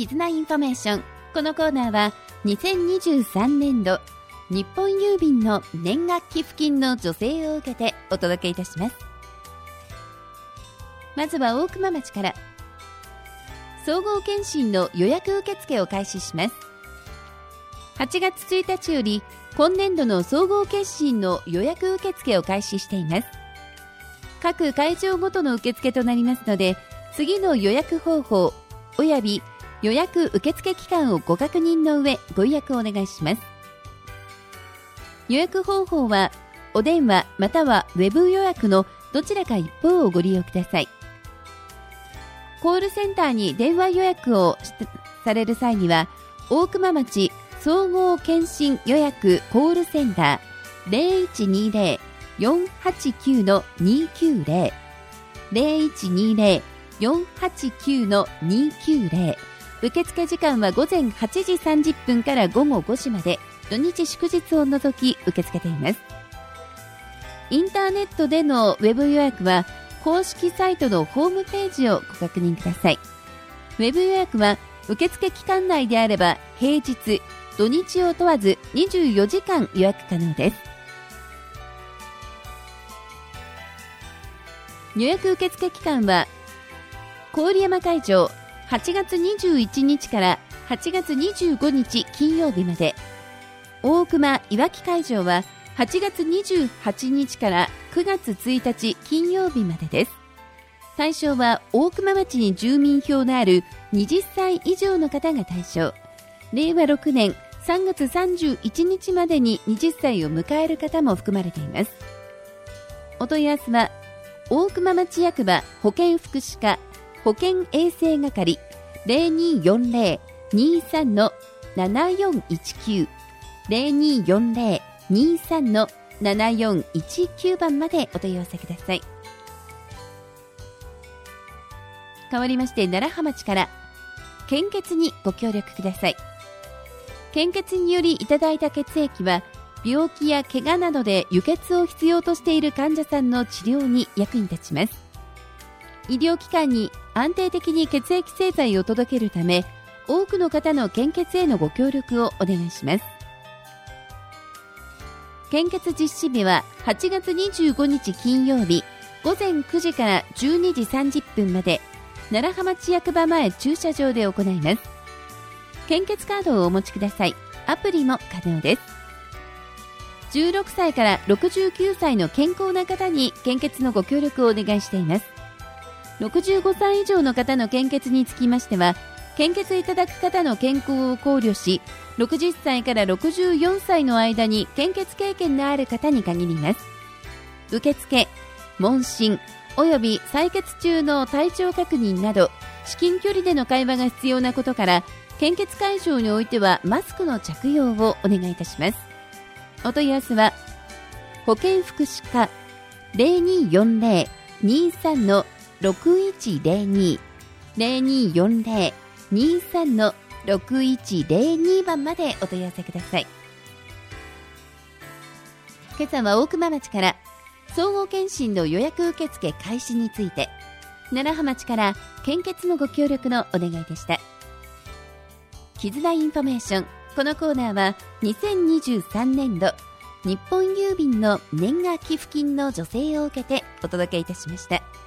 絆インフォメーション。このコーナーは2023年度日本郵便の年額寄付金の助成を受けてお届けいたします。まずは大熊町から。総合検診の予約受付を開始します。8月1日より今年度の総合検診の予約受付を開始しています。各会場ごとの受付となりますので、次の予約方法および予約受付期間をご確認の上ご予約をお願いします。予約方法はお電話またはウェブ予約のどちらか一方をご利用ください。コールセンターに電話予約をされる際には、大熊町総合検診予約コールセンター 0120-489-290 0120-489-290。受付時間は午前8時30分から午後5時まで、土日祝日を除き受け付けています。インターネットでのウェブ予約は公式サイトのホームページをご確認ください。ウェブ予約は受付期間内であれば平日、土日を問わず24時間予約可能です。予約受付期間は郡山会場8月21日から8月25日金曜日まで、大熊いわき会場は8月28日から9月1日金曜日までです。対象は大熊町に住民票のある20歳以上の方が対象。令和6年3月31日までに20歳を迎える方も含まれています。お問い合わせは大熊町役場保健福祉課保健衛生係 0240-23-7419 0240-23-7419 番までお問い合わせください。変わりまして楢葉町から。献血にご協力ください。献血によりいただいた血液は病気や怪我などで輸血を必要としている患者さんの治療に役に立ちます。医療機関に安定的に血液製剤を届けるため、多くの方の献血へのご協力をお願いします。献血実施日は8月25日金曜日午前9時から12時30分まで、楢葉町役場前駐車場で行います。献血カードをお持ちください。アプリも可能です。16歳から69歳の健康な方に献血のご協力をお願いしています。65歳以上の方の献血につきましては、献血いただく方の健康を考慮し、60歳から64歳の間に献血経験のある方に限ります。受付、問診および採血中の体調確認など至近距離での会話が必要なことから、献血会場においてはマスクの着用をお願いいたします。お問い合わせは保健福祉課 0240-23-6102 0240-23-6102 番までお問い合わせください。今朝は大熊町から総合検診の予約受付開始について、楢葉町から献血のご協力のお願いでした。絆インフォメーション。このコーナーは2023年度日本郵便の年賀寄付金の助成を受けてお届けいたしました。